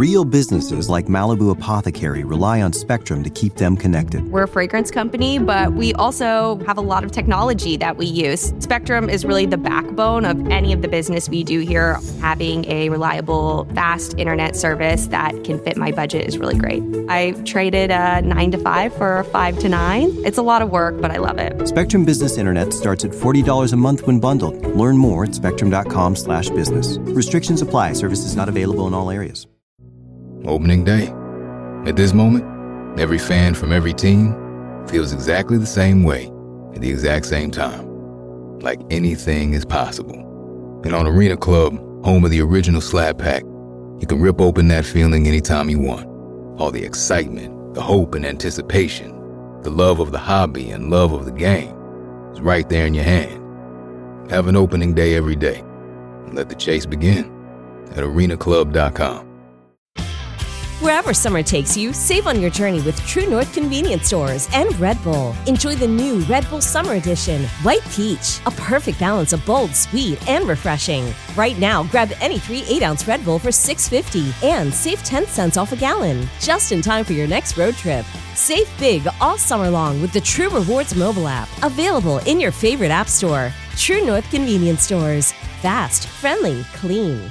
Real businesses like Malibu Apothecary rely on Spectrum to keep them connected. We're a fragrance company, but we also have a lot of technology that we use. Spectrum is really the backbone of any of the business we do here. Having a reliable, fast internet service that can fit my budget is really great. I traded a 9 to 5 for a 5 to 9. It's a lot of work, but I love it. Spectrum Business Internet starts at $40 a month when bundled. Learn more at spectrum.com/business. Restrictions apply. Services not available in all areas. Opening day. At this moment, every fan from every team feels exactly the same way at the exact same time. Like anything is possible. And on Arena Club, home of the original Slab Pack, you can rip open that feeling anytime you want. All the excitement, the hope and anticipation, the love of the hobby and love of the game is right there in your hand. Have an opening day every day. And let the chase begin at arenaclub.com. Wherever summer takes you, save on your journey with True North Convenience Stores and Red Bull. Enjoy the new Red Bull Summer Edition, White Peach, a perfect balance of bold, sweet, and refreshing. Right now, grab any 3 8-ounce Red Bull for $6.50 and save 10 cents off a gallon, just in time for your next road trip. Save big all summer long with the True Rewards mobile app, available in your favorite app store. True North Convenience Stores. Fast, friendly, clean.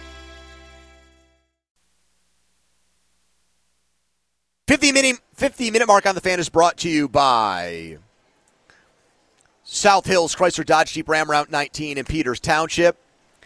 50-minute mark on the Fan is brought to you by South Hills Chrysler Dodge Jeep Ram Route 19 in Peters Township.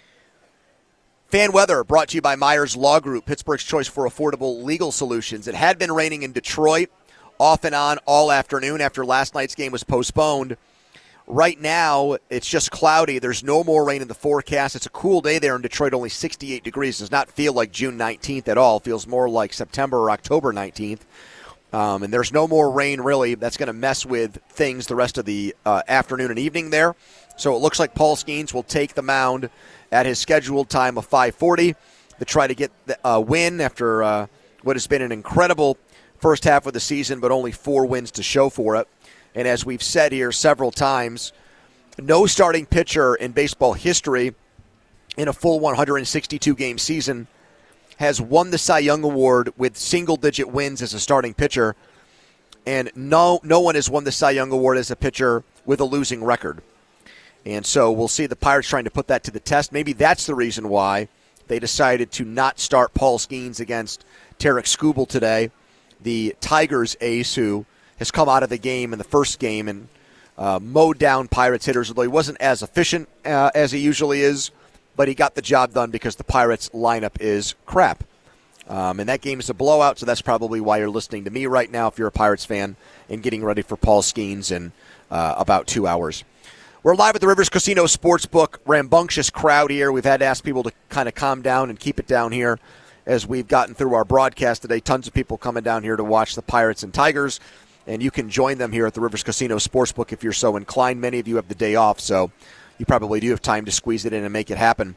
Fan weather brought to you by Myers Law Group, Pittsburgh's choice for affordable legal solutions. It had been raining in Detroit off and on all afternoon after last night's game was postponed. Right now, it's just cloudy. There's no more rain in the forecast. It's a cool day there in Detroit, only 68 degrees. Does not feel like June 19th at all. It feels more like September or October 19th. And there's no more rain, really. That's going to mess with things the rest of the afternoon and evening there. So it looks like Paul Skeens will take the mound at his scheduled time of 5:40 to try to get a win after what has been an incredible first half of the season, but only 4 wins to show for it. And as we've said here several times, no starting pitcher in baseball history in a full 162-game season has won the Cy Young Award with single-digit wins as a starting pitcher, and no one has won the Cy Young Award as a pitcher with a losing record. And so we'll see the Pirates trying to put that to the test. Maybe that's the reason why they decided to not start Paul Skeens against Tarek Skubal today, the Tigers ace who has come out of the game in the first game and mowed down Pirates hitters, although he wasn't as efficient as he usually is, but he got the job done because the Pirates lineup is crap. And that game is a blowout, so that's probably why you're listening to me right now if you're a Pirates fan and getting ready for Paul Skeens in about 2 hours. We're live at the Rivers Casino Sportsbook. Rambunctious crowd here. We've had to ask people to kind of calm down and keep it down here as we've gotten through our broadcast today. Tons of people coming down here to watch the Pirates and Tigers. And you can join them here at the Rivers Casino Sportsbook if you're so inclined. Many of you have the day off, so you probably do have time to squeeze it in and make it happen.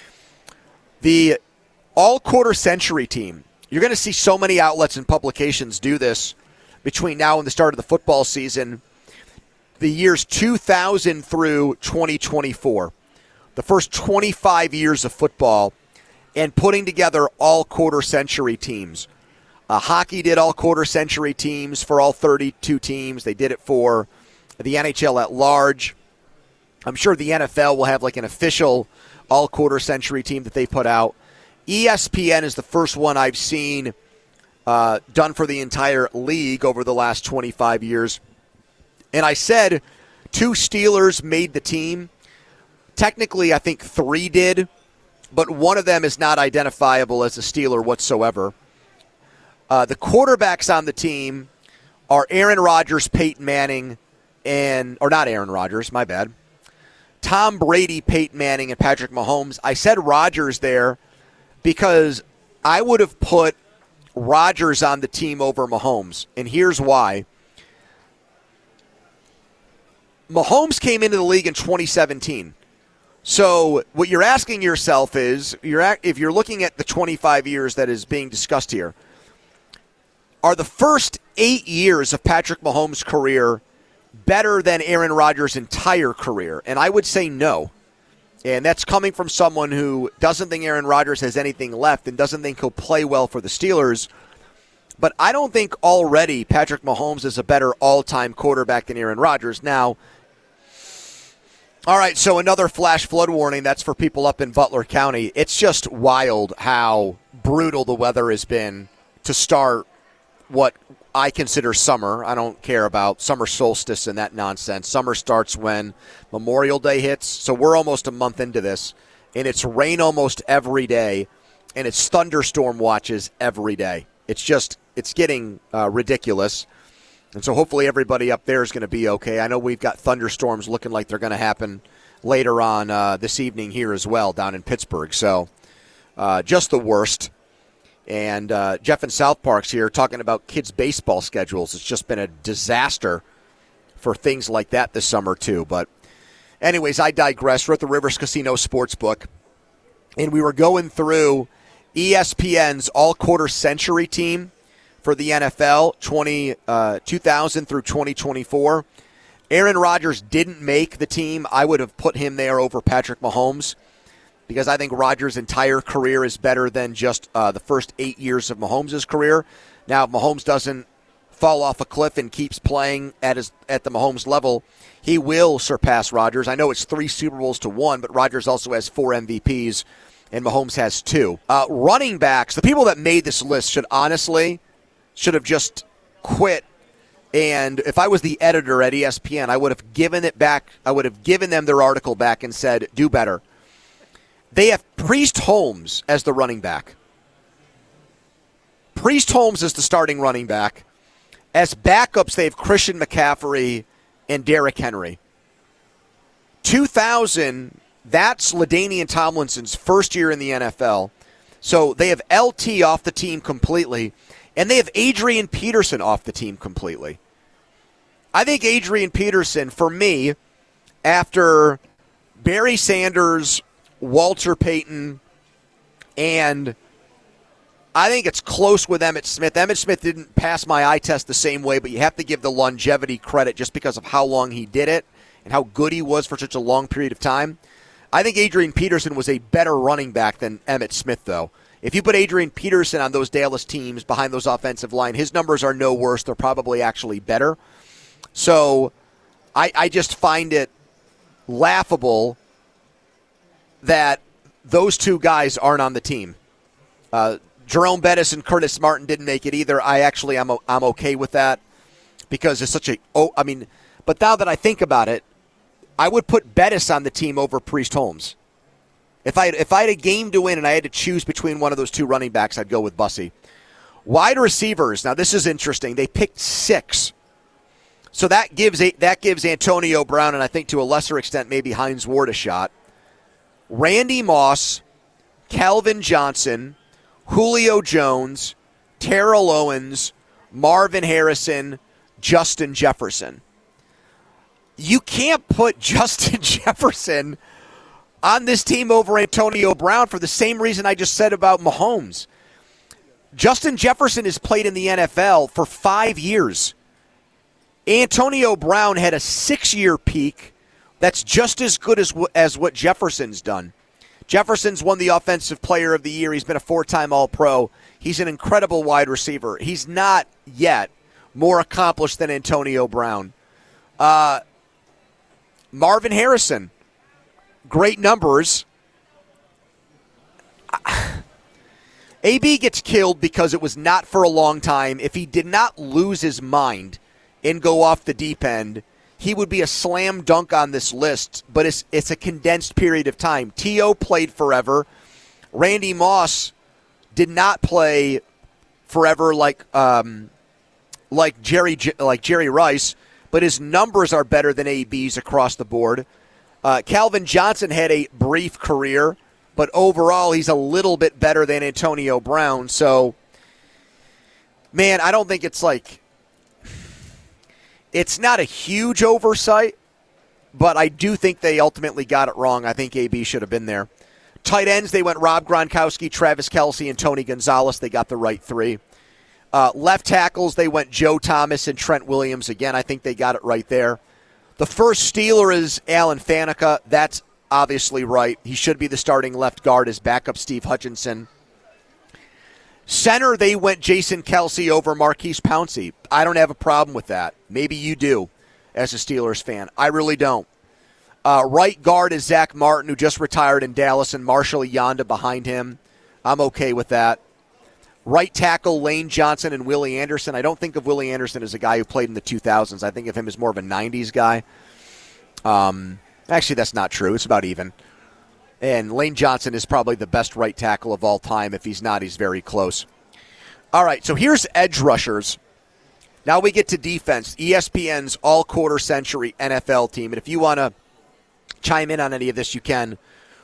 The all-quarter century team. You're going to see so many outlets and publications do this between now and the start of the football season. The years 2000 through 2024, the first 25 years of football, and putting together all-quarter century teams. Hockey did all quarter century teams for all 32 teams. They did it for the NHL at large. I'm sure the NFL will have like an official all quarter century team that they put out. ESPN is the first one I've seen done for the entire league over the last 25 years. And I said 2 Steelers made the team. Technically, I think 3 did, but one of them is not identifiable as a Steeler whatsoever. The quarterbacks on the team are Aaron Rodgers, Peyton Manning, or not Aaron Rodgers, my bad. Tom Brady, Peyton Manning, and Patrick Mahomes. I said Rodgers there because I would have put Rodgers on the team over Mahomes, and here's why. Mahomes came into the league in 2017. So what you're asking yourself is, if you're looking at the 25 years that is being discussed here, are the first 8 years of Patrick Mahomes' career better than Aaron Rodgers' entire career? And I would say no. And that's coming from someone who doesn't think Aaron Rodgers has anything left and doesn't think he'll play well for the Steelers. But I don't think already Patrick Mahomes is a better all-time quarterback than Aaron Rodgers. Now, all right, so another flash flood warning. That's for people up in Butler County. It's just wild how brutal the weather has been to start what I consider summer. I don't care about summer solstice and that nonsense. Summer starts when Memorial Day hits, so we're almost a month into this, and it's rain almost every day, and it's thunderstorm watches every day. It's getting ridiculous, and so hopefully everybody up there is going to be okay. I know we've got thunderstorms looking like they're going to happen later on this evening here as well down in Pittsburgh, so just the worst. And Jeff in South Park's here talking about kids' baseball schedules. It's just been a disaster for things like that this summer, too. But anyways, I digress. We're at the Rivers Casino Sportsbook, and we were going through ESPN's all-quarter century team for the NFL 2000 through 2024. Aaron Rodgers didn't make the team. I would have put him there over Patrick Mahomes, because I think Rodgers' entire career is better than just the first 8 years of Mahomes' career. Now, if Mahomes doesn't fall off a cliff and keeps playing at the Mahomes level, he will surpass Rodgers. I know it's 3 Super Bowls to 1, but Rodgers also has 4 MVPs, and Mahomes has 2. Running backs, the people that made this list should have just quit. And if I was the editor at ESPN, I would have given it back. I would have given them their article back and said, do better. They have Priest Holmes as the running back. Priest Holmes is the starting running back. As backups, they have Christian McCaffrey and Derrick Henry. 2000, that's LaDainian Tomlinson's first year in the NFL. So they have LT off the team completely, and they have Adrian Peterson off the team completely. I think Adrian Peterson, for me, after Barry Sanders, Walter Payton, and I think it's close with Emmitt Smith. Emmitt Smith didn't pass my eye test the same way, but you have to give the longevity credit just because of how long he did it and how good he was for such a long period of time. I think Adrian Peterson was a better running back than Emmitt Smith, though. If you put Adrian Peterson on those Dallas teams behind those offensive line, his numbers are no worse. They're probably actually better. So I just find it laughable that those two guys aren't on the team. Jerome Bettis and Curtis Martin didn't make it either. I'm okay with that because it's such but now that I think about it, I would put Bettis on the team over Priest Holmes. If I had a game to win and I had to choose between one of those two running backs, I'd go with Bussy. Wide receivers. Now this is interesting. They picked 6. So that gives Antonio Brown and I think to a lesser extent maybe Hines Ward a shot. Randy Moss, Calvin Johnson, Julio Jones, Terrell Owens, Marvin Harrison, Justin Jefferson. You can't put Justin Jefferson on this team over Antonio Brown for the same reason I just said about Mahomes. Justin Jefferson has played in the NFL for 5 years. Antonio Brown had a 6-year peak that's just as good as what Jefferson's done. Jefferson's won the Offensive Player of the Year. He's been a 4-time All-Pro. He's an incredible wide receiver. He's not yet more accomplished than Antonio Brown. Marvin Harrison, great numbers. AB gets killed because it was not for a long time. If he did not lose his mind and go off the deep end, he would be a slam dunk on this list, but it's a condensed period of time. T.O. played forever. Randy Moss did not play forever like Jerry Rice, but his numbers are better than AB's across the board. Calvin Johnson had a brief career, but overall he's a little bit better than Antonio Brown. So, man, I don't think it's not a huge oversight, but I do think they ultimately got it wrong. I think AB should have been there. Tight ends, they went Rob Gronkowski, Travis Kelce, and Tony Gonzalez. They got the right 3. Left tackles, they went Joe Thomas and Trent Williams. Again, I think they got it right there. The first Steeler is Alan Faneca. That's obviously right. He should be the starting left guard as backup Steve Hutchinson. Center, they went Jason Kelce over Marquise Pouncey. I don't have a problem with that. Maybe you do as a Steelers fan. I really don't. Right guard is Zach Martin, who just retired in Dallas, and Marshall Yanda behind him. I'm okay with that. Right tackle, Lane Johnson and Willie Anderson. I don't think of Willie Anderson as a guy who played in the 2000s. I think of him as more of a 90s guy. Actually, that's not true. It's about even. And Lane Johnson is probably the best right tackle of all time. If he's not, he's very close. All right, so here's edge rushers. Now we get to defense. ESPN's all-quarter century NFL team. And if you want to chime in on any of this, you can.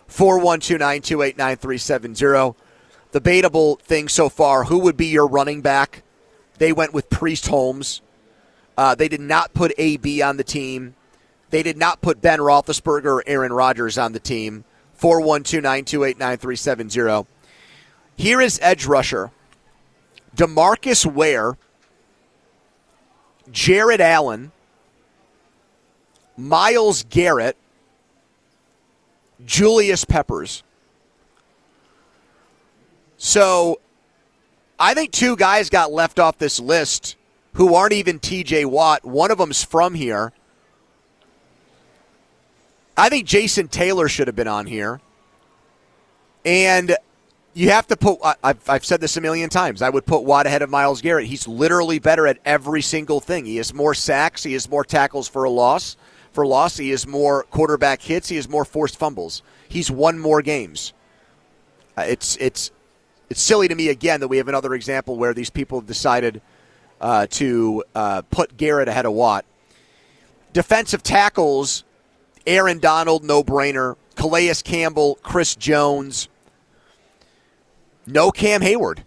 412-928-9370. Debatable thing so far, who would be your running back? They went with Priest Holmes. They did not put AB on the team. They did not put Ben Roethlisberger or Aaron Rodgers on the team. 412-928-9370. Here is edge rusher. DeMarcus Ware, Jared Allen, Myles Garrett, Julius Peppers. So I think two guys got left off this list who aren't even TJ Watt. One of them's from here. I think Jason Taylor should have been on here. And you have to put, I've said this a million times, I would put Watt ahead of Myles Garrett. He's literally better at every single thing. He has more sacks. He has more tackles for loss. He has more quarterback hits. He has more forced fumbles. He's won more games. It's silly to me, again, that we have another example where these people have decided to put Garrett ahead of Watt. Defensive tackles, Aaron Donald, no-brainer. Calais Campbell, Chris Jones. No Cam Hayward.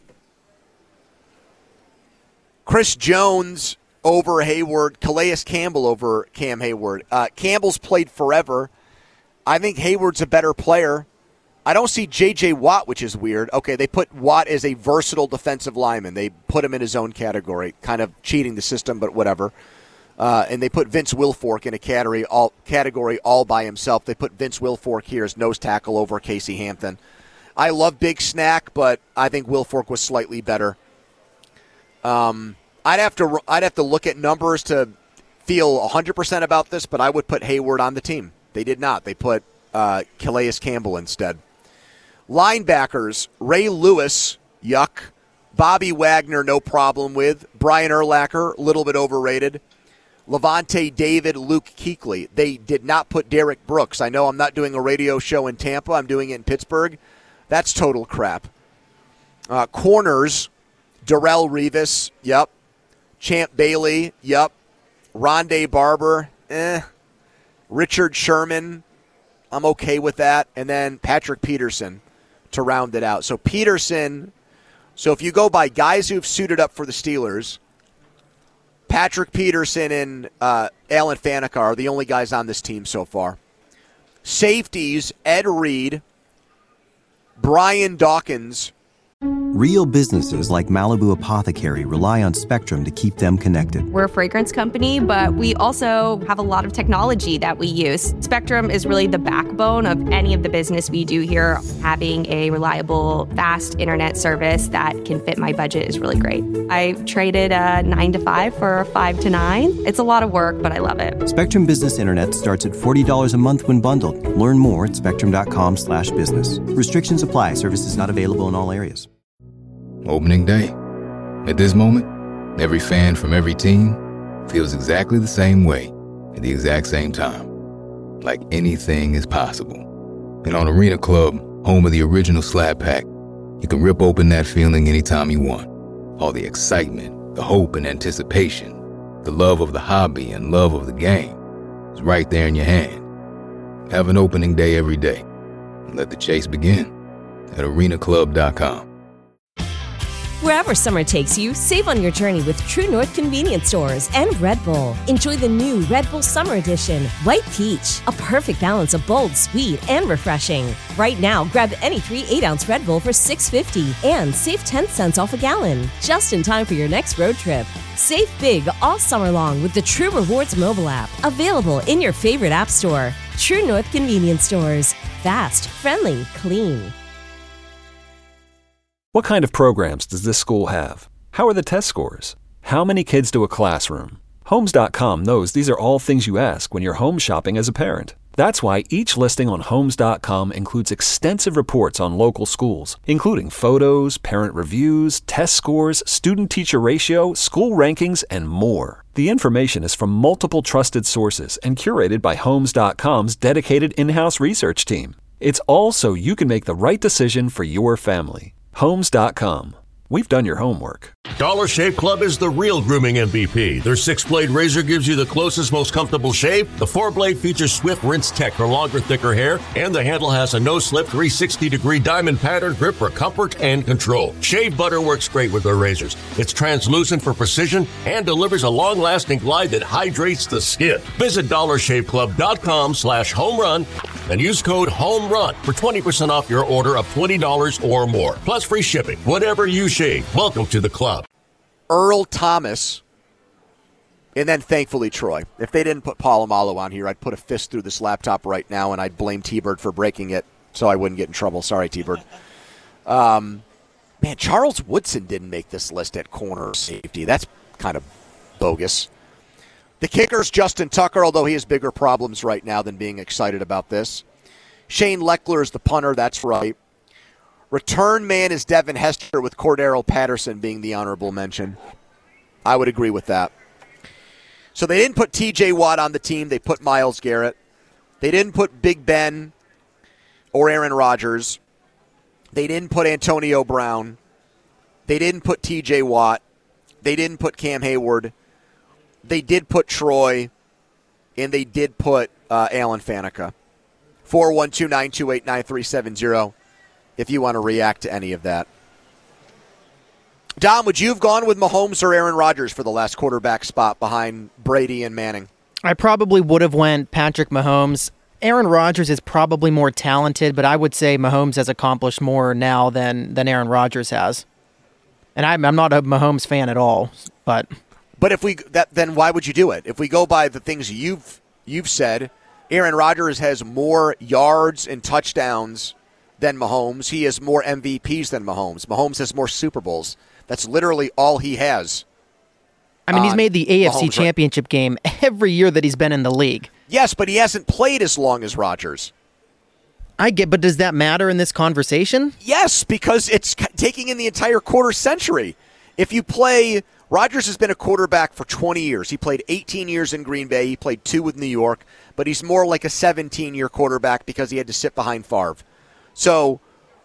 Chris Jones over Hayward. Calais Campbell over Cam Hayward. Campbell's played forever. I think Hayward's a better player. I don't see J.J. Watt, which is weird. Okay, they put Watt as a versatile defensive lineman. They put him in his own category, kind of cheating the system, but whatever. And they put Vince Wilfork in a category all by himself. They put Vince Wilfork here as nose tackle over Casey Hampton. I love Big Snack, but I think Wilfork was slightly better. I'd have to look at numbers to feel 100% about this, but I would put Hayward on the team. They did not. They put Calais Campbell instead. Linebackers, Ray Lewis, yuck. Bobby Wagner, no problem with. Brian Urlacher, a little bit overrated. Levante David, Luke Kuechly. They did not put Derek Brooks. I know I'm not doing a radio show in Tampa. I'm doing it in Pittsburgh. That's total crap. Corners, Darrelle Revis, yep. Champ Bailey, yep. Rondé Barber, Richard Sherman, I'm okay with that. And then Patrick Peterson to round it out. So Peterson, so if you go by guys who've suited up for the Steelers, Patrick Peterson and Alan Faneca are the only guys on this team so far. Safeties, Ed Reed, Brian Dawkins. Real businesses like Malibu Apothecary rely on Spectrum to keep them connected. We're a fragrance company, but we also have a lot of technology that we use. Spectrum is really the backbone of any of the business we do here. Having a reliable, fast internet service that can fit my budget is really great. I traded a 9 to 5 for a 5 to 9. It's a lot of work, but I love it. Spectrum Business Internet starts at $40 a month when bundled. Learn more at spectrum.com/business. Restrictions apply. Services not available in all areas. Opening day. At this moment, every fan from every team feels exactly the same way at the exact same time. Like anything is possible. And on Arena Club, home of the original Slab Pack, you can rip open that feeling anytime you want. All the excitement, the hope and anticipation, the love of the hobby and love of the game is right there in your hand. Have an opening day every day. And let the chase begin at arenaclub.com. Wherever summer takes you, save on your journey with True North Convenience Stores and Red Bull. Enjoy the new Red Bull Summer Edition, White Peach, a perfect balance of bold, sweet, and refreshing. Right now, grab any 3 8-ounce Red Bull for $6.50 and save 10 cents off a gallon, just in time for your next road trip. Save big all summer long with the True Rewards mobile app, available in your favorite app store. True North Convenience Stores. Fast, friendly, clean. What kind of programs does this school have? How are the test scores? How many kids do a classroom? Homes.com knows these are all things you ask when you're home shopping as a parent. That's why each listing on Homes.com includes extensive reports on local schools, including photos, parent reviews, test scores, student-teacher ratio, school rankings, and more. The information is from multiple trusted sources and curated by Homes.com's dedicated in-house research team. It's all so you can make the right decision for your family. Homes.com. We've done your homework. Dollar Shave Club is the real grooming MVP. Their 6-blade razor gives you the closest, most comfortable shave. The 4-blade features swift rinse tech for longer, thicker hair. And the handle has a no-slip 360-degree diamond pattern grip for comfort and control. Shave butter works great with their razors. It's translucent for precision and delivers a long-lasting glide that hydrates the skin. Visit dollarshaveclub.com/homerun and use code HOMERUN for 20% off your order of $20 or more. Plus free shipping. Whatever you shave. Welcome to the club. Earl Thomas, and then thankfully Troy. If they didn't put Polamalu on here, I'd put a fist through this laptop right now, and I'd blame T-Bird for breaking it so I wouldn't get in trouble. Sorry, T-Bird. Man, Charles Woodson didn't make this list at corner safety. That's kind of bogus. The kicker's Justin Tucker, although he has bigger problems right now than being excited about this. Shane Leckler is the punter, that's right. Return man is Devin Hester, with Cordero Patterson being the honorable mention. I would agree with that. So they didn't put T.J. Watt on the team. They put Myles Garrett. They didn't put Big Ben or Aaron Rodgers. They didn't put Antonio Brown. They didn't put T.J. Watt. They didn't put Cam Hayward. They did put Troy. And they did put Alan Faneca. 412-928-9370. If you want to react to any of that. Dom, would you have gone with Mahomes or Aaron Rodgers for the last quarterback spot behind Brady and Manning? I probably would have went Patrick Mahomes. Aaron Rodgers is probably more talented, but I would say Mahomes has accomplished more now than Aaron Rodgers has. And I'm not a Mahomes fan at all, but if we then why would you do it? If we go by the things you've said, Aaron Rodgers has more yards and touchdowns than Mahomes. He has more MVPs than Mahomes. Mahomes has more Super Bowls. That's literally all he has. I mean, he's made the AFC Championship game every year that he's been in the league. Yes, but he hasn't played as long as Rodgers. I get, but does that matter in this conversation? Yes, because it's taking in the entire quarter century. If you play, Rodgers has been a quarterback for 20 years. He played 18 years in Green Bay. He played 2 with New York, but he's more like a 17-year quarterback because he had to sit behind Favre. So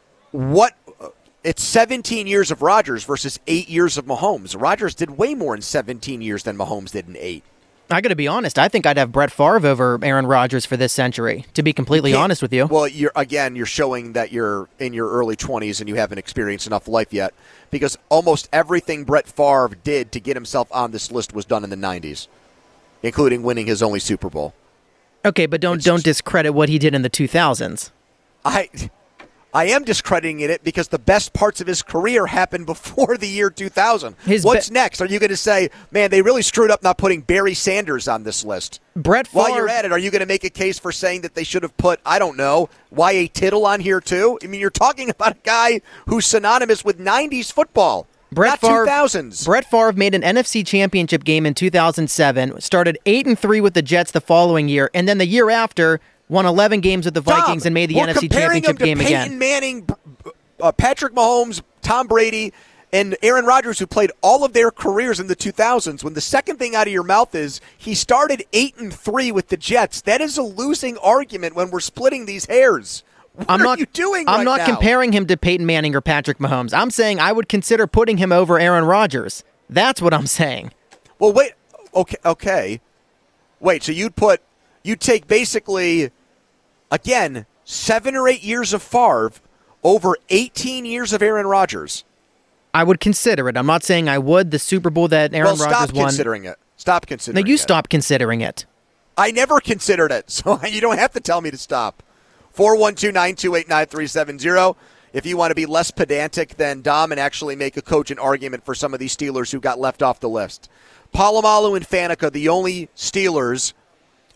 it's 17 years of Rodgers versus 8 years of Mahomes. Rodgers did way more in 17 years than Mahomes did in 8. I got to be honest. I think I'd have Brett Favre over Aaron Rodgers for this century, to be completely honest with you. Well, you're showing that you're in your early 20s and you haven't experienced enough life yet, because almost everything Brett Favre did to get himself on this list was done in the 90s, including winning his only Super Bowl. Okay, but don't discredit what he did in the 2000s. I am discrediting it because the best parts of his career happened before the year 2000. What's next? Are you going to say, man, they really screwed up not putting Barry Sanders on this list? Brett Favre. While you're at it, are you going to make a case for saying that they should have put, I don't know, Y.A. Tittle on here too? I mean, you're talking about a guy who's synonymous with 90s football, not 2000s. Brett Favre made an NFC Championship game in 2007, started 8-3 with the Jets the following year, and then the year after won 11 games with the Vikings and made the NFC Championship game again. Peyton Manning, Patrick Mahomes, Tom Brady, and Aaron Rodgers, who played all of their careers in the 2000s, when the second thing out of your mouth is he started 8-3 with the Jets, that is a losing argument when we're splitting these hairs. What are you doing right now? I'm not comparing him to Peyton Manning or Patrick Mahomes. I'm saying I would consider putting him over Aaron Rodgers. That's what I'm saying. Well, wait. Okay. Wait, so you'd take basically, again, 7 or 8 years of Favre over 18 years of Aaron Rodgers. I would consider it. I'm not saying I would. The Super Bowl that Aaron Rodgers won. Stop considering it. Stop considering it. No, you stop considering it. I never considered it, so you don't have to tell me to stop. 412-928-9370. If you want to be less pedantic than Dom and actually make a cogent argument for some of these Steelers who got left off the list. Polamalu and Faneca, the only Steelers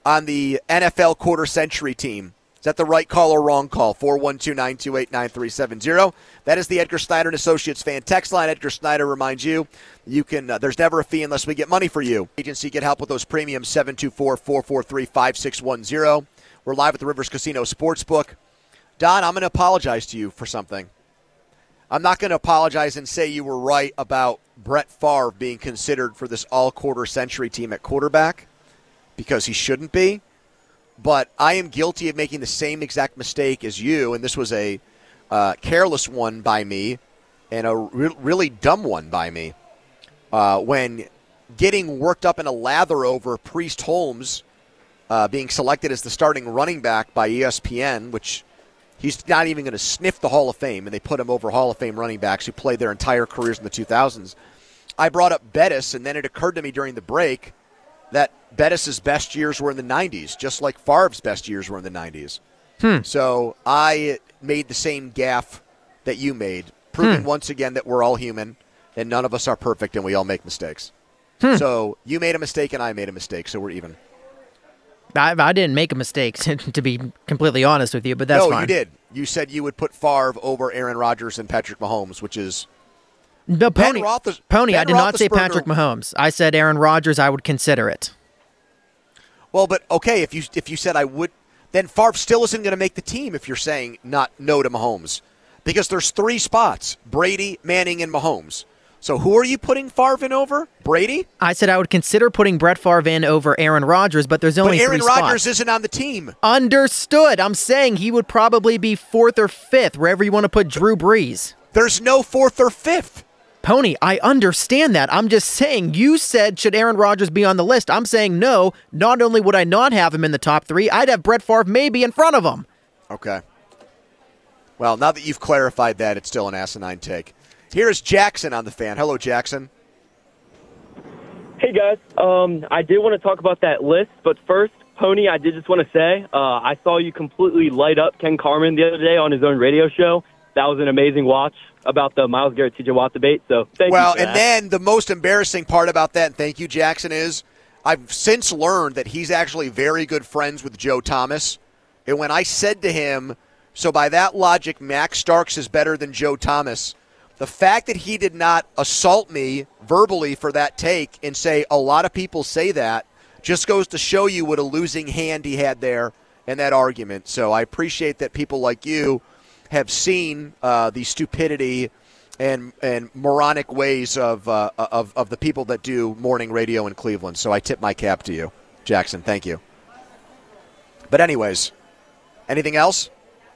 on the NFL quarter century team. Is that the right call or wrong call? 412-928-9370. That is the Edgar Snyder and Associates fan text line. Edgar Snyder reminds you, you can. There's never a fee unless we get money for you. Agency, get help with those premiums, 724-443-5610. We're live at the Rivers Casino Sportsbook. Don, I'm going to apologize to you for something. I'm not going to apologize and say you were right about Brett Favre being considered for this all-quarter century team at quarterback, because he shouldn't be. But I am guilty of making the same exact mistake as you, and this was a careless one by me and a really dumb one by me. When getting worked up in a lather over Priest Holmes being selected as the starting running back by ESPN, which he's not even going to sniff the Hall of Fame, and they put him over Hall of Fame running backs who played their entire careers in the 2000s. I brought up Bettis, and then it occurred to me during the break that Bettis' best years were in the 90s, just like Favre's best years were in the 90s. So I made the same gaffe that you made, proving once again that we're all human, and none of us are perfect, and we all make mistakes. So you made a mistake, and I made a mistake, so we're even. I didn't make a mistake, to be completely honest with you, but that's fine. No, you did. You said you would put Favre over Aaron Rodgers and Patrick Mahomes, which is... No, Pony, I did not say Patrick Mahomes. I said Aaron Rodgers, I would consider it. Well, but okay, if you said I would, then Favre still isn't going to make the team if you're saying not no to Mahomes. Because there's 3 spots, Brady, Manning, and Mahomes. So who are you putting Favre in over? Brady? I said I would consider putting Brett Favre in over Aaron Rodgers, but there's only 3 spots. But Aaron Rodgers isn't on the team. Understood. I'm saying he would probably be 4th or 5th, wherever you want to put Drew Brees. There's no 4th or 5th. Pony, I understand that. I'm just saying, you said, should Aaron Rodgers be on the list? I'm saying no. Not only would I not have him in the top 3, I'd have Brett Favre maybe in front of him. Okay. Well, now that you've clarified that, it's still an asinine take. Here is Jackson on the fan. Hello, Jackson. Hey, guys. I did want to talk about that list, but first, Pony, I did just want to say, I saw you completely light up Ken Carman the other day on his own radio show. That was an amazing watch about the Myles Garrett, TJ Watt debate. So thank you. Well, and then the most embarrassing part about that, and thank you, Jackson, is I've since learned that he's actually very good friends with Joe Thomas. And when I said to him, so by that logic, Max Starks is better than Joe Thomas, the fact that he did not assault me verbally for that take and say a lot of people say that just goes to show you what a losing hand he had there in that argument. So I appreciate that people like you have seen the stupidity and moronic ways of the people that do morning radio in Cleveland. So I tip my cap to you, Jackson. Thank you. But anyways, anything else?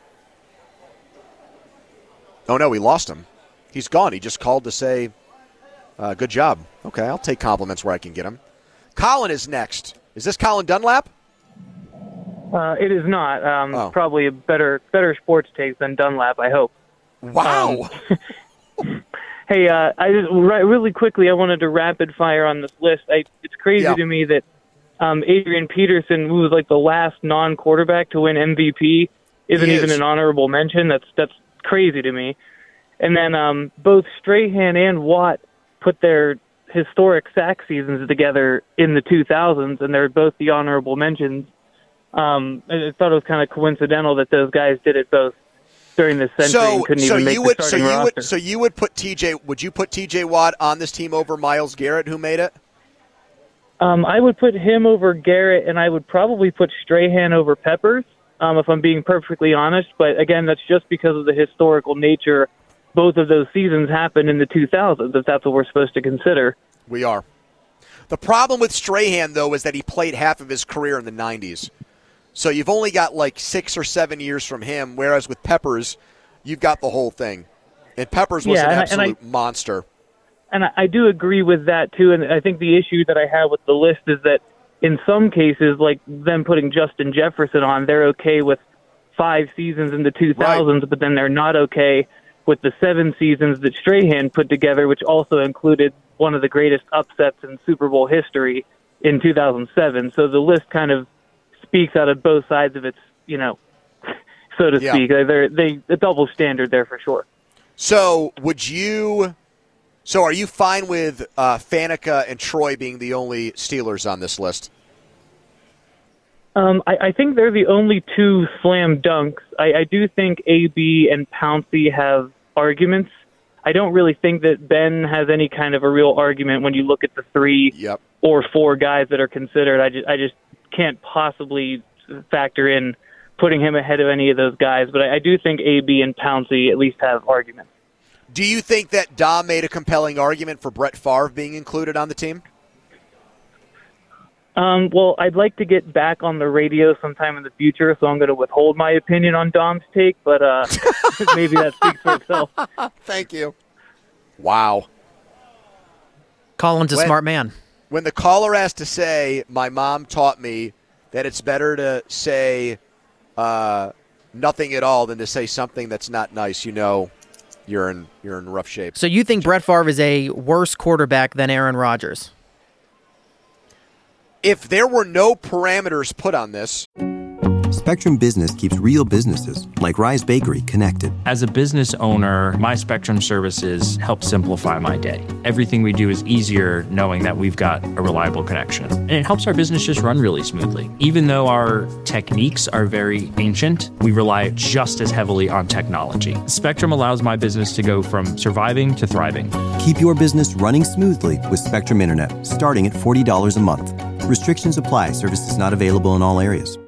Oh, no, we lost him. He's gone. He just called to say, good job. Okay, I'll take compliments where I can get them. Colin is next. Is this Colin Dunlap? It is not. Probably a better sports take than Dunlap, I hope. Wow. Hey, I just really quickly, I wanted to rapid fire on this list. It's crazy to me that Adrian Peterson, who was like the last non-quarterback to win MVP, isn't even an honorable mention. That's crazy to me. And then both Strahan and Watt put their historic sack seasons together in the 2000s, and they're both the honorable mentions. I thought it was kind of coincidental that those guys did it both during this century and couldn't even make the starting roster. So you would put would you put TJ Watt on this team over Myles Garrett, who made it? I would put him over Garrett, and I would probably put Strahan over Peppers, if I'm being perfectly honest. But again, that's just because of the historical nature. Both of those seasons happened in the 2000s, if that's what we're supposed to consider. We are. The problem with Strahan, though, is that he played half of his career in the 90s. So you've only got like 6 or 7 years from him, whereas with Peppers, you've got the whole thing. And Peppers was an absolute monster. And I do agree with that, too. And I think the issue that I have with the list is that in some cases, like them putting Justin Jefferson on, they're okay with 5 seasons in the 2000s, but then they're not okay with the 7 seasons that Strahan put together, which also included one of the greatest upsets in Super Bowl history in 2007. So the list kind of speaks out of both sides of its, so to speak. They a double standard there for sure. So are you fine with Faneca and Troy being the only Steelers on this list? I think they're the only two slam dunks. I do think AB and Pouncey have arguments. I don't really think that Ben has any kind of a real argument when you look at the 3 or 4 guys that are considered. I just can't possibly factor in putting him ahead of any of those guys. But I do think AB and Pouncey at least have arguments. Do you think that Dom made a compelling argument for Brett Favre being included on the team? Well, I'd like to get back on the radio sometime in the future, so I'm going to withhold my opinion on Dom's take, but maybe that speaks for itself. Thank you. Wow. Colin's a smart man. When the caller has to say, my mom taught me that it's better to say nothing at all than to say something that's not nice, you're in rough shape. So you think Brett Favre is a worse quarterback than Aaron Rodgers? If there were no parameters put on this, Spectrum Business keeps real businesses, like Rise Bakery, connected. As a business owner, my Spectrum services help simplify my day. Everything we do is easier knowing that we've got a reliable connection. And it helps our business just run really smoothly. Even though our techniques are very ancient, we rely just as heavily on technology. Spectrum allows my business to go from surviving to thriving. Keep your business running smoothly with Spectrum Internet, starting at $40 a month. Restrictions apply. Services not available in all areas.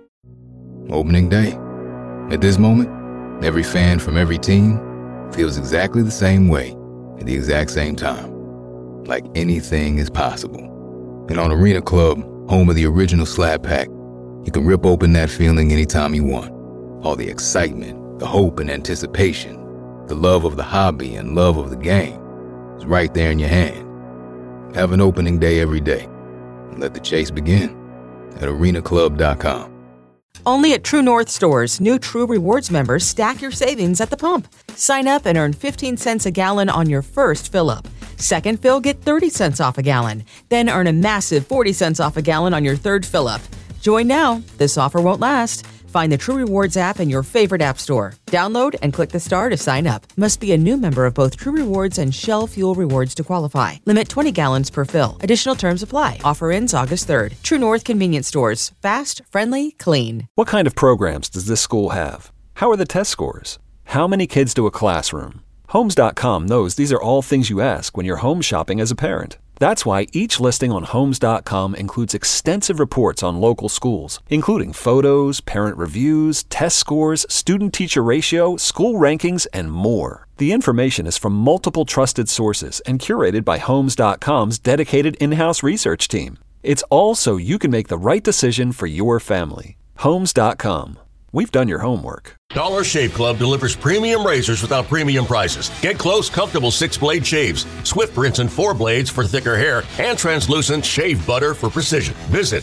Opening day. At this moment, every fan from every team feels exactly the same way at the exact same time. Like anything is possible. And on Arena Club, home of the original Slab Pack, you can rip open that feeling anytime you want. All the excitement, the hope and anticipation, the love of the hobby and love of the game is right there in your hand. Have an opening day every day. And let the chase begin at arenaclub.com. Only at True North stores, new True Rewards members stack your savings at the pump. Sign up and earn 15 cents a gallon on your first fill-up. Second fill, get 30 cents off a gallon. Then earn a massive 40 cents off a gallon on your third fill-up. Join now. This offer won't last. Find the True Rewards app in your favorite app store. Download and click the star to sign up. Must be a new member of both True Rewards and Shell Fuel Rewards to qualify. Limit 20 gallons per fill. Additional terms apply. Offer ends August 3rd. True North Convenience Stores. Fast, friendly, clean. What kind of programs does this school have? How are the test scores? How many kids do a classroom? Homes.com knows these are all things you ask when you're home shopping as a parent. That's why each listing on Homes.com includes extensive reports on local schools, including photos, parent reviews, test scores, student-teacher ratio, school rankings, and more. The information is from multiple trusted sources and curated by Homes.com's dedicated in-house research team. It's all so you can make the right decision for your family. Homes.com. We've done your homework. Dollar Shave Club delivers premium razors without premium prices. Get close, comfortable 6-blade shaves, swift rinse and 4 blades for thicker hair, and translucent shave butter for precision. Visit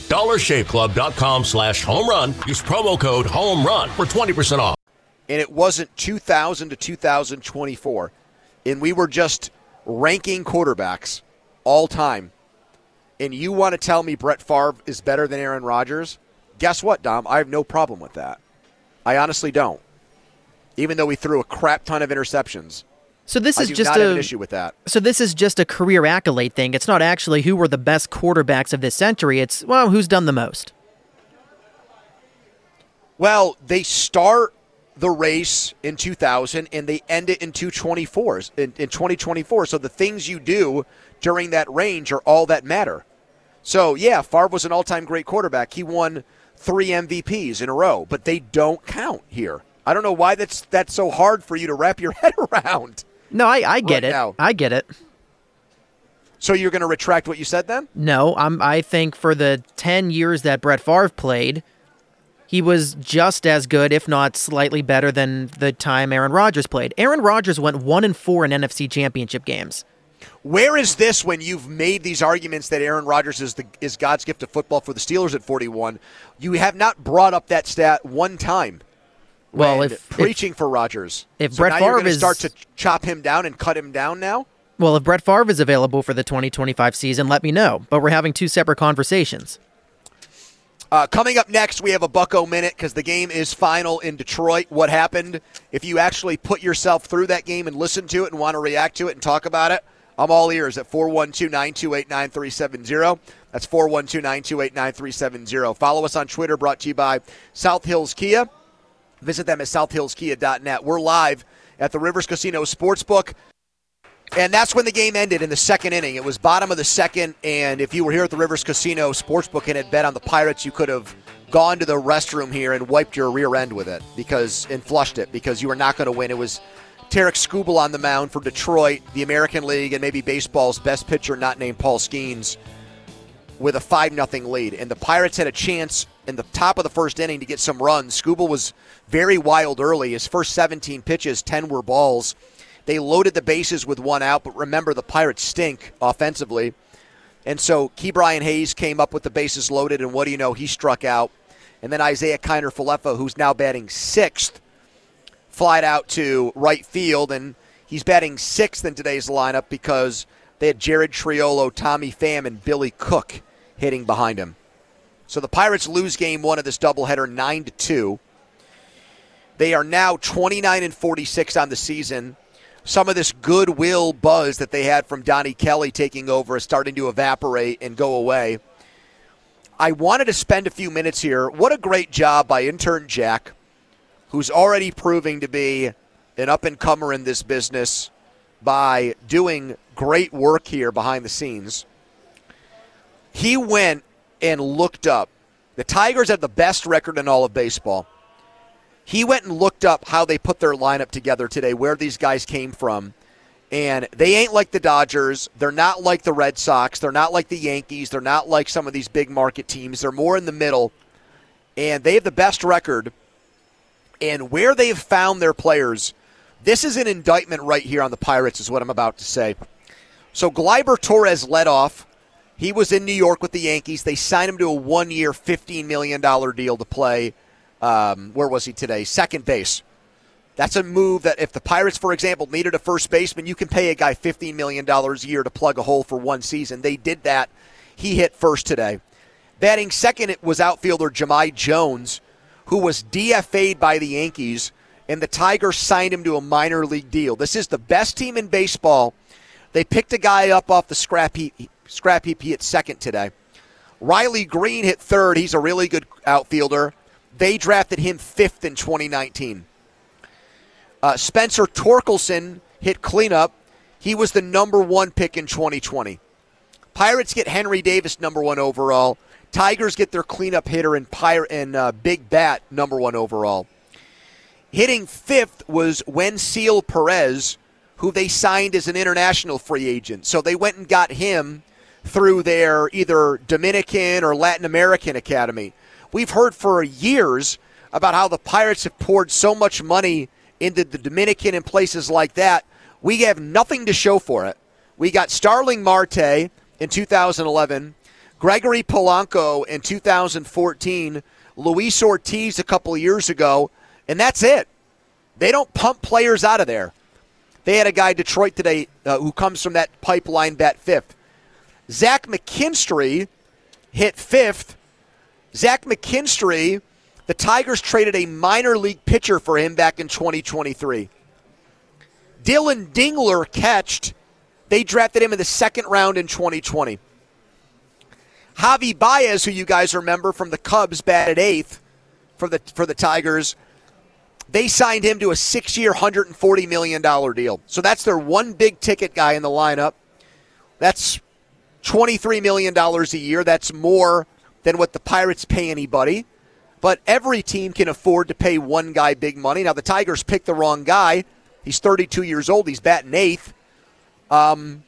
dollarshaveclub.com/home run. Use promo code HOMERUN for 20% off. And it wasn't 2000 to 2024. And we were just ranking quarterbacks all time. And you want to tell me Brett Favre is better than Aaron Rodgers? Guess what, Dom? I have no problem with that. I honestly don't. Even though we threw a crap ton of interceptions. So this is just have an issue with that. So this is just a career accolade thing. It's not actually who were the best quarterbacks of this century. It's, well, who's done the most. Well, they start the race in 2000 and they end it in 2024. So the things you do during that range are all that matter. So, yeah, Favre was an all-time great quarterback. He won 3 MVPs in a row, but they don't count here. I don't know why that's so hard for you to wrap your head around. No, I get it. Now. I get it. So you're going to retract what you said then? No, I think for the 10 years that Brett Favre played, he was just as good, if not slightly better than the time Aaron Rodgers played. Aaron Rodgers went 1-4 in NFC Championship games. Where is this when you've made these arguments that Aaron Rodgers is God's gift of football for the Steelers at 41? You have not brought up that stat one time. Well, if preaching for Rodgers, if Brett Favre is start to chop him down and cut him down now. Well, if Brett Favre is available for the 2025 season, let me know. But we're having 2 separate conversations. Coming up next, we have a Bucko Minute because the game is final in Detroit. What happened? If you actually put yourself through that game and listen to it and want to react to it and talk about it, I'm all ears at 412-928-9370. That's 412-928-9370. Follow us on Twitter, brought to you by South Hills Kia. Visit them at southhillskia.net. We're live at the Rivers Casino Sportsbook. And that's when the game ended in the second inning. It was bottom of the second, and if you were here at the Rivers Casino Sportsbook and had bet on the Pirates, you could have gone to the restroom here and wiped your rear end with it and flushed it because you were not going to win. It was Tarek Skubal on the mound for Detroit, the American League, and maybe baseball's best pitcher not named Paul Skeens, with a 5-0 lead. And the Pirates had a chance in the top of the first inning to get some runs. Skubal was very wild early. His first 17 pitches, 10 were balls. They loaded the bases with one out, but remember, the Pirates stink offensively. And so Ke'Bryan Hayes came up with the bases loaded, and what do you know, he struck out. And then Isaiah Kiner-Falefa, who's now batting sixth, flied out to right field, and he's batting sixth in today's lineup because they had Jared Triolo, Tommy Pham, and Billy Cook hitting behind him. So the Pirates lose game one of this doubleheader 9-2. They are now 29-46 on the season. Some of this goodwill buzz that they had from Donnie Kelly taking over is starting to evaporate and go away. I wanted to spend a few minutes here. What a great job by intern Jack, who's already proving to be an up-and-comer in this business by doing great work here behind the scenes. He went and looked up. The Tigers have the best record in all of baseball. He went and looked up how they put their lineup together today, where these guys came from. And they ain't like the Dodgers. They're not like the Red Sox. They're not like the Yankees. They're not like some of these big market teams. They're more in the middle. And they have the best record. And where they've found their players, this is an indictment right here on the Pirates is what I'm about to say. So Gleyber Torres led off. He was in New York with the Yankees. They signed him to a one-year, $15 million deal to play. Where was he today? Second base. That's a move that if the Pirates, for example, needed a first baseman, you can pay a guy $15 million a year to plug a hole for one season. They did that. He hit first today. Batting second, it was outfielder Jahmai Jones, who was DFA'd by the Yankees, and the Tigers signed him to a minor league deal. This is the best team in baseball. They picked a guy up off the scrap heap. He hit second today. Riley Green hit third. He's a really good outfielder. They drafted him fifth in 2019. Spencer Torkelson hit cleanup. He was the number one pick in 2020. Pirates get Henry Davis number one overall. Tigers get their cleanup hitter and Big Bat number one overall. Hitting fifth was Wensil Perez, who they signed as an international free agent. So they went and got him through their either Dominican or Latin American academy. We've heard for years about how the Pirates have poured so much money into the Dominican and places like that. We have nothing to show for it. We got Starling Marte in 2011, Gregory Polanco in 2014, Luis Ortiz a couple of years ago, and that's it. They don't pump players out of there. They had a guy, Detroit today, who comes from that pipeline, bat fifth. Zach McKinstry hit fifth. Zach McKinstry, the Tigers traded a minor league pitcher for him back in 2023. Dylan Dingler catched. They drafted him in the second round in 2020. Javi Baez, who you guys remember from the Cubs, batted eighth for the Tigers. They signed him to a 6-year, $140 million deal. So that's their one big-ticket guy in the lineup. That's $23 million a year. That's more than what the Pirates pay anybody. But every team can afford to pay one guy big money. Now, the Tigers picked the wrong guy. He's 32 years old. He's batting eighth. The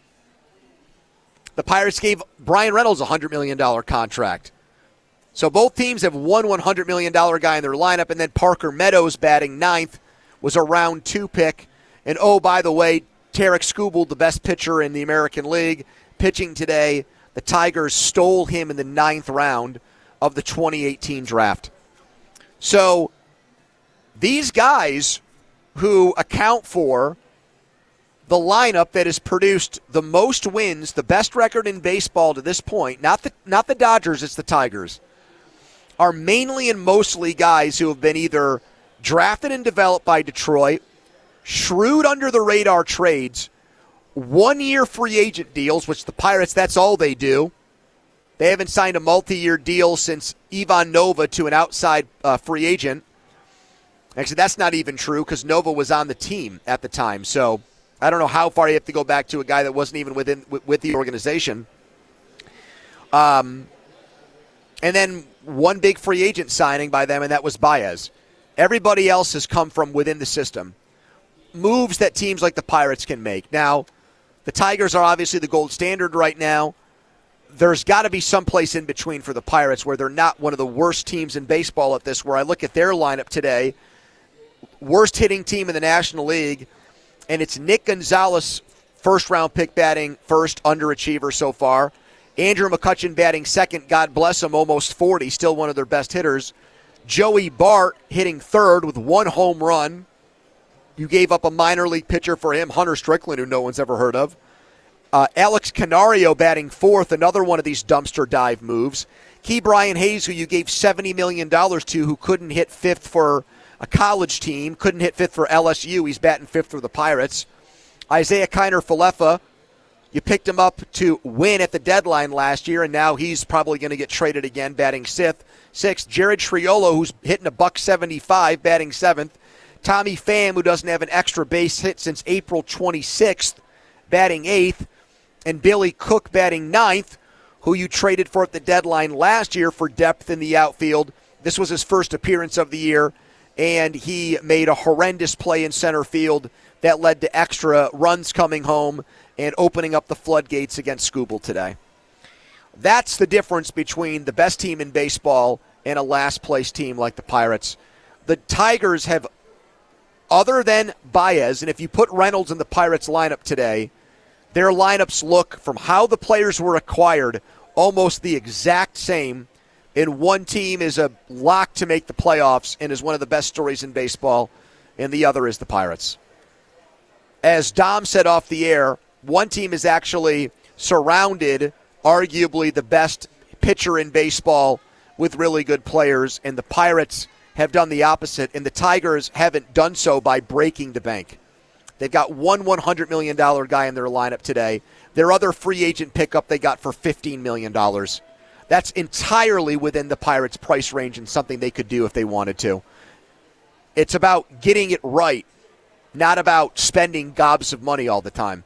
Pirates gave Brian Reynolds a $100 million contract. So both teams have one $100 million guy in their lineup, and then Parker Meadows batting ninth was a round two pick. And, oh, by the way, Tarek Skubal, the best pitcher in the American League, pitching today. The Tigers stole him in the ninth round of the 2018 draft. So these guys who account for the lineup that has produced the most wins, the best record in baseball to this point, not the Dodgers, it's the Tigers, are mainly and mostly guys who have been either drafted and developed by Detroit, shrewd under the radar trades, 1-year free agent deals, which the Pirates, that's all they do, They haven't signed a multi-year deal since Ivan Nova to an outside free agent. Actually, that's not even true because Nova was on the team at the time. So I don't know how far you have to go back to a guy that wasn't even with the organization. And then one big free agent signing by them, and that was Baez. Everybody else has come from within the system. Moves that teams like the Pirates can make. Now, the Tigers are obviously the gold standard right now. There's got to be some place in between for the Pirates where they're not one of the worst teams in baseball at this, where I look at their lineup today, worst hitting team in the National League, and it's Nick Gonzalez, first-round pick batting first, underachiever so far. Andrew McCutchen batting second, God bless him, almost 40, still one of their best hitters. Joey Bart hitting third with 1 home run. You gave up a minor league pitcher for him, Hunter Strickland, who no one's ever heard of. Alex Canario batting fourth, another one of these dumpster dive moves. Key Brian Hayes, who you gave $70 million to, who couldn't hit fifth for a college team, couldn't hit fifth for LSU. He's batting fifth for the Pirates. Isaiah Kiner-Falefa, you picked him up to win at the deadline last year, and now he's probably going to get traded again, batting sixth. Jared Triolo, who's hitting a $175, batting seventh. Tommy Pham, who doesn't have an extra base hit since April 26th, batting eighth. And Billy Cook batting ninth, who you traded for at the deadline last year for depth in the outfield. This was his first appearance of the year, and he made a horrendous play in center field that led to extra runs coming home and opening up the floodgates against Skubal today. That's the difference between the best team in baseball and a last-place team like the Pirates. The Tigers have, other than Baez, and if you put Reynolds in the Pirates lineup today, their lineups look, from how the players were acquired, almost the exact same. And one team is a lock to make the playoffs and is one of the best stories in baseball, and the other is the Pirates. As Dom said off the air, one team is actually surrounded, arguably the best pitcher in baseball, with really good players, and the Pirates have done the opposite, and the Tigers haven't done so by breaking the bank. They've got one $100 million guy in their lineup today. Their other free agent pickup they got for $15 million. That's entirely within the Pirates' price range and something they could do if they wanted to. It's about getting it right, not about spending gobs of money all the time.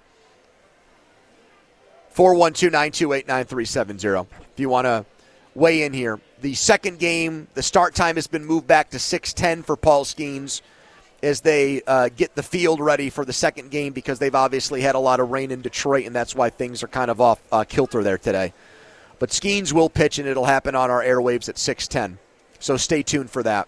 412-928-9370 if you want to weigh in here. The second game, the start time has been moved back to 6:10 for Paul Skeens as they get the field ready for the second game, because they've obviously had a lot of rain in Detroit, and that's why things are kind of off kilter there today. But Skeens will pitch, and it'll happen on our airwaves at 6:10. So stay tuned for that.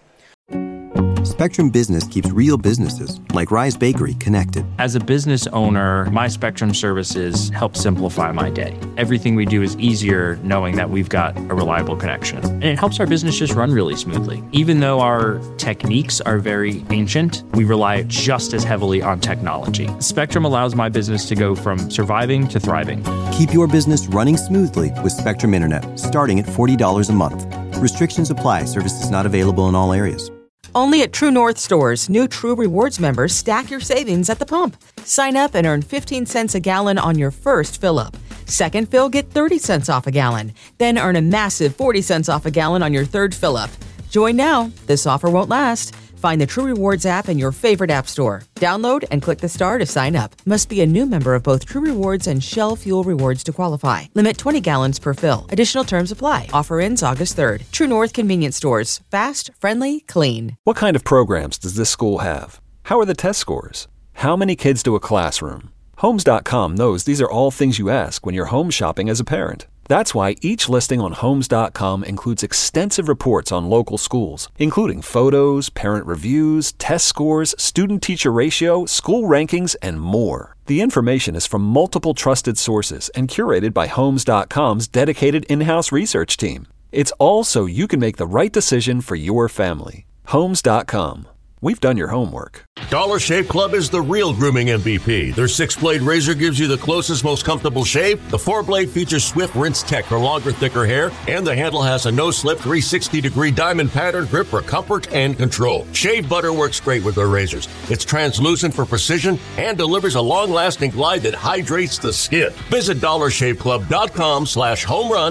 Spectrum Business keeps real businesses, like Rise Bakery, connected. As a business owner, my Spectrum services help simplify my day. Everything we do is easier knowing that we've got a reliable connection. And it helps our business just run really smoothly. Even though our techniques are very ancient, we rely just as heavily on technology. Spectrum allows my business to go from surviving to thriving. Keep your business running smoothly with Spectrum Internet, starting at $40 a month. Restrictions apply. Services not available in all areas. Only at True North stores, new True Rewards members stack your savings at the pump. Sign up and earn 15 cents a gallon on your first fill-up. Second fill, get 30 cents off a gallon. Then earn a massive 40 cents off a gallon on your third fill-up. Join now. This offer won't last. Find the True Rewards app in your favorite app store. Download and click the star to sign up. Must be a new member of both True Rewards and Shell Fuel Rewards to qualify. Limit 20 gallons per fill. Additional terms apply. Offer ends August 3rd. True North Convenience Stores. Fast, friendly, clean. What kind of programs does this school have? How are the test scores? How many kids do a classroom? Homes.com knows these are all things you ask when you're home shopping as a parent. That's why each listing on Homes.com includes extensive reports on local schools, including photos, parent reviews, test scores, student-teacher ratio, school rankings, and more. The information is from multiple trusted sources and curated by Homes.com's dedicated in-house research team. It's all so you can make the right decision for your family. Homes.com. We've done your homework. Dollar Shave Club is the real grooming MVP. Their 6-blade razor gives you the closest, most comfortable shave. The 4-blade features Swift Rinse Tech for longer, thicker hair, and the handle has a no-slip 360-degree diamond pattern grip for comfort and control. Shave butter works great with their razors. It's translucent for precision and delivers a long-lasting glide that hydrates the skin. Visit DollarShaveClub.com/homerun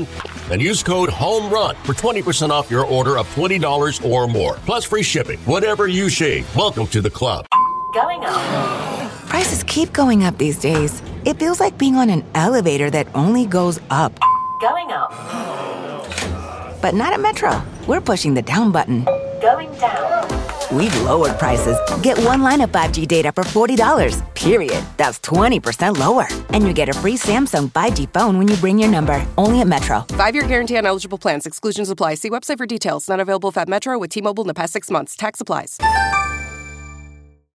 and use code HOMERUN for 20% off your order of $20 or more. Plus free shipping. Whatever you shave. Welcome to the club. Going up. Prices keep going up these days. It feels like being on an elevator that only goes up. Going up. But not at Metro. We're pushing the down button. Going down. We've lowered prices. Get one line of 5G data for $40, period. That's 20% lower. And you get a free Samsung 5G phone when you bring your number. Only at Metro. 5-year guarantee on eligible plans. Exclusions apply. See website for details. Not available at Metro with T-Mobile in the past 6 months. Tax applies.